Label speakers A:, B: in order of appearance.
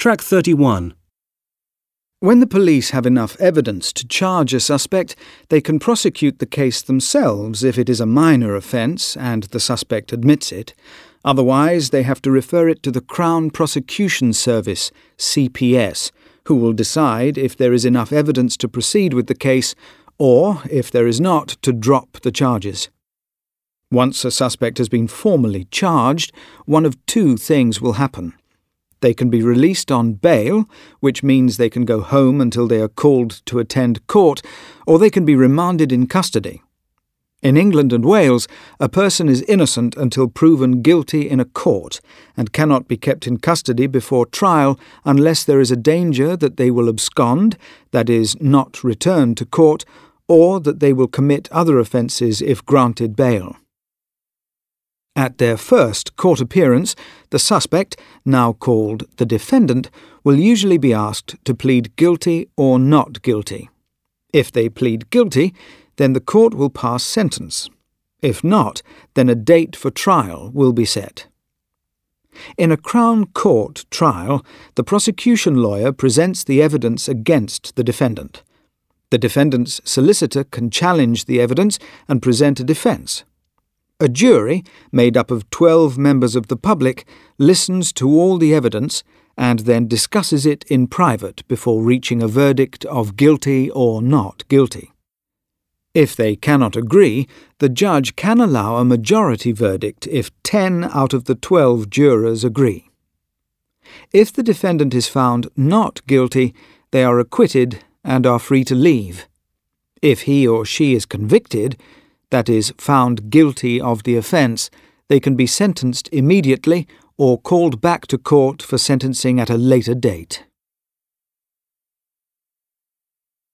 A: Track 31.
B: When the police have enough evidence to charge a suspect, they can prosecute the case themselves if it is a minor offence and the suspect admits it. Otherwise, they have to refer it to the Crown Prosecution Service, CPS, who will decide if there is enough evidence to proceed with the case or, if there is not, to drop the charges. Once a suspect has been formally charged, one of two things will happen. They can be released on bail, which means they can go home until they are called to attend court, or they can be remanded in custody. In England and Wales, a person is innocent until proven guilty in a court and cannot be kept in custody before trial unless there is a danger that they will abscond, that is, not return to court, or that they will commit other offences if granted bail. At their first court appearance, the suspect, now called the defendant, will usually be asked to plead guilty or not guilty. If they plead guilty, then the court will pass sentence. If not, then a date for trial will be set. In a Crown Court trial, the prosecution lawyer presents the evidence against the defendant. The defendant's solicitor can challenge the evidence and present a defence. A jury, made up of 12 members of the public, listens to all the evidence and then discusses it in private before reaching a verdict of guilty or not guilty. If they cannot agree, the judge can allow a majority verdict if 10 out of the 12 jurors agree. If the defendant is found not guilty, they are acquitted and are free to leave. If he or she is convicted, that is, found guilty of the offence, they can be sentenced immediately or called back to court for sentencing at a later date.